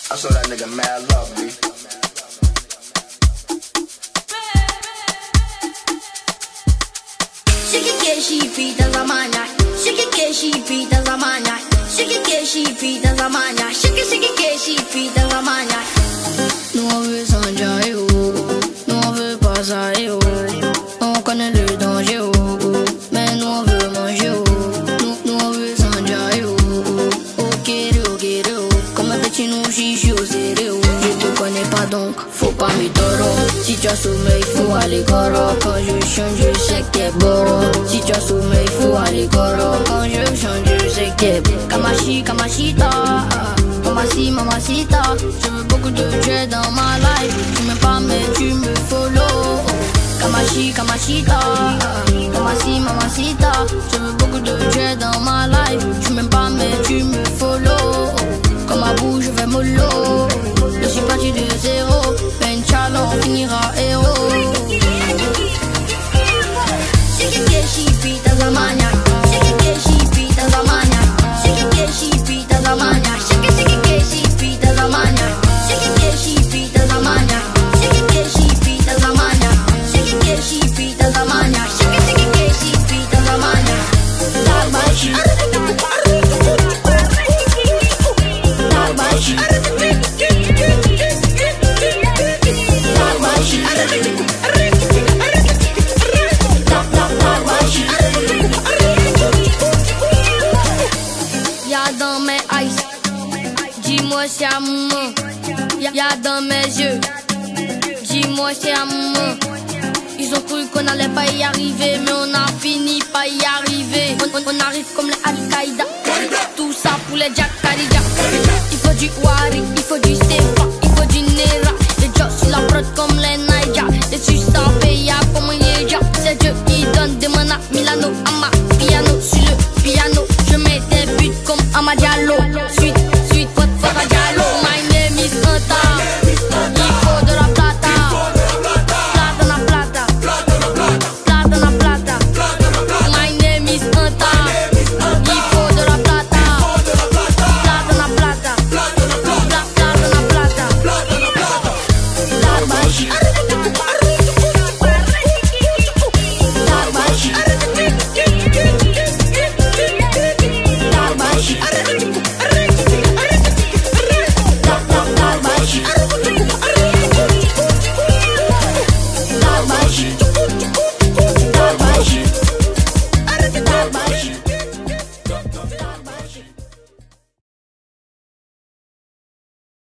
I saw that nigga mad love, B. Shiki she pita zamanya, shiki she pita zamanya, shiki she pita zamanya, shiki she pita zamanya. Nous on veut s'enjailler, oh, nous on veut pas ça, oh, on connaît le danger, oh, mais nous on veut manger, oh, nous on veut s'enjailler, oh, ok, comme un petit nous chichi au sérieux, je te connais pas donc, faut pas me toro, si tu as sommeil, faut aller coro, quand je chante, je sais que t'es boro, si tu as sommeil, faut aller coro, quand je chante, je sais que t'es Kamashita, mamacita, je veux beaucoup de jets dans ma life, tu m'aimes pas mais tu me follow, Kamashita, mamacita, je veux beaucoup de jets dans ma life, tu m'aimes pas mais tu me follow, comme ma bouche je vais mollo, je suis parti de zéro, ben chalon finira héros. Shiki pita zamanya, shiki pita zamanya, shiki pita zamanya, shiki pita zamanya, shiki pita zamanya, shiki pita zamanya, shiki pita zamanya, shiki pita zamanya. Tabashi, tabashi, Y'a dans mes eyes, dis-moi c'est à moi. Y'a dans mes yeux, dis-moi c'est à moi. Ils ont cru qu'on allait pas y arriver, mais on a fini par y arriver. On arrive comme les Al-Qaïda, tout ça pour les Jack Kadija.